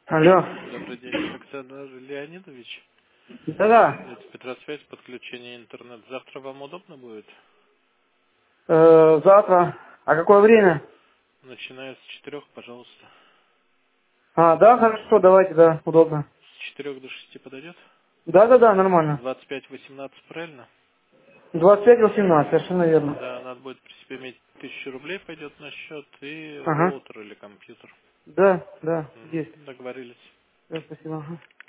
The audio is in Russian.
Алло. Добрый день, Александр Леонидович. Да-да. Это Петросвязь, подключение интернет. Завтра вам удобно будет? Завтра. А какое время? Начиная с 4, пожалуйста. Да, хорошо, давайте, да, удобно. С 4 до 6 подойдет? Да-да-да, нормально. 25-18, правильно? 25-18, совершенно верно. Да, надо будет при себе иметь 1000 рублей, пойдет на счет, и Ага. роутер или компьютер. Да, да, есть. Договорились. Да, спасибо. Ага.